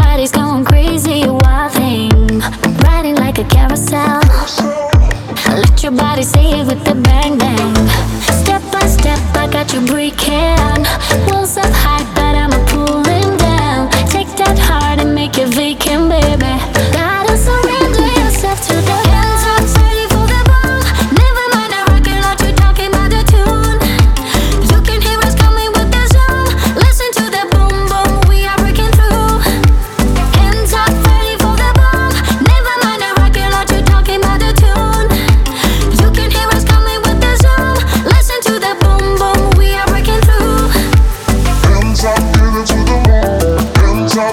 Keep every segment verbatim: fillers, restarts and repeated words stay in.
body's going crazy, a wild thing, riding like a carousel. Let your body say it with the bang bang. Step by step, I got you breaking. Walls up high, but I'ma pull them down. Take that heart and make it vacant, baby. Gotta surrender yourself to the hands up, ready for the ball. Never mind the rocket launch, you're talking about the tune. You can hear us coming with the zoom. Listen to the boom boom, we are breaking through. Hands up, ready for the ball. Never mind the rocket launch, you're talking about the tune. You can hear us coming with the zoom. Listen to the boom boom, we are breaking through. Hands up, get it to the moon. Hands up.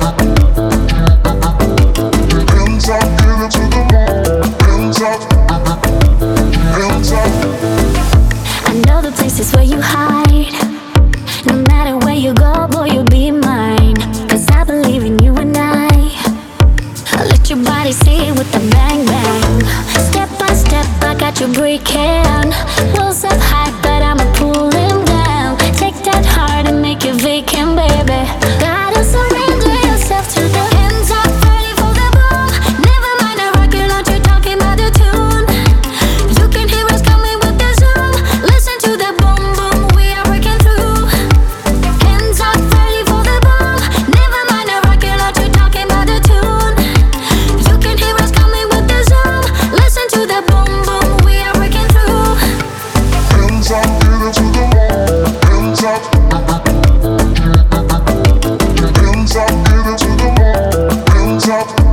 Hands up, get it to the moon. Hands up. Hands up. I know the places where you hide. No matter where you go, boy, you'll be mine. Cause I believe in you and I. I'll let your body say it with the bang bang. Step by step, I got you breaking. Walls up high, but I'ma pull them down. Take that heart and make it vacant, baby. Gotta surrender yourself to the hands up, ready for the ball. Never mind the rocket launch, you're talking about the tune. You can hear us coming with the zoom. Listen to the boom boom, we are breaking through. Hands up, ready for the ball. Never mind the rocket launch, you're talking about the tune. You can hear us coming with the zoom. Listen to the boom boom, we are breaking through. Hands up, get it to the moon. Hands up. Hands up, get it to the moon. Hands up.